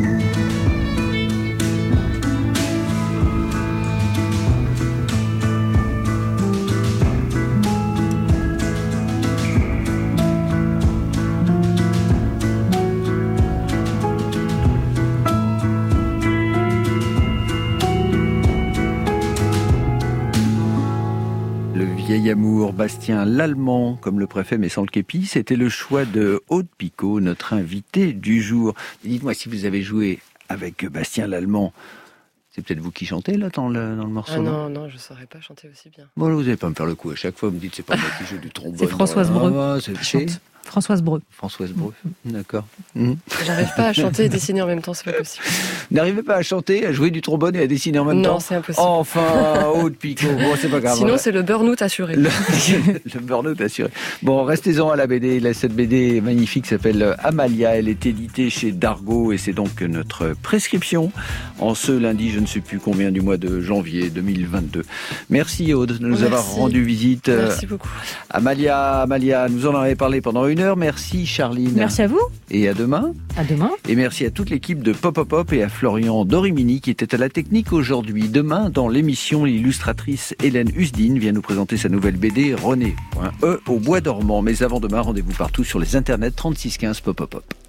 Vieil amour, Bastien Lallemand, comme le préfet mais sans le képi, c'était le choix de Aude Picot, notre invité du jour. Dites-moi si vous avez joué avec Bastien Lallemand. C'est peut-être vous qui chantez là dans le morceau. Ah non, je saurais pas chanter aussi bien. Bon, là, vous n'allez pas me faire le coup à chaque fois. Vous me dites c'est pas moi qui joue du trombone. C'est Françoise Breu. Françoise Breu. Françoise Breu, d'accord. J'arrive pas à chanter et dessiner en même temps, c'est pas possible. N'arrivez pas à chanter, à jouer du trombone et à dessiner en même temps? Non, c'est impossible. Enfin, Aude Picot, bon, c'est pas grave. Sinon, c'est le burn-out assuré. Le burn-out assuré. Bon, restez-en à la BD. Cette BD magnifique s'appelle Amalia. Elle est éditée chez Dargaud et c'est donc notre prescription en ce lundi, je ne sais plus combien du mois de janvier 2022. Merci Aude de nous avoir rendu visite. Merci beaucoup. Amalia, nous en avons parlé pendant une heure. Merci Charline. Merci à vous. Et à demain. À demain. Et merci à toute l'équipe de Pop Pop Pop et à Florian Dorimini qui était à la technique aujourd'hui. Demain, dans l'émission, l'illustratrice Hélène Usdine vient nous présenter sa nouvelle BD René.e au Bois dormant. Mais avant demain, rendez-vous partout sur les internets 3615 Pop Pop Pop.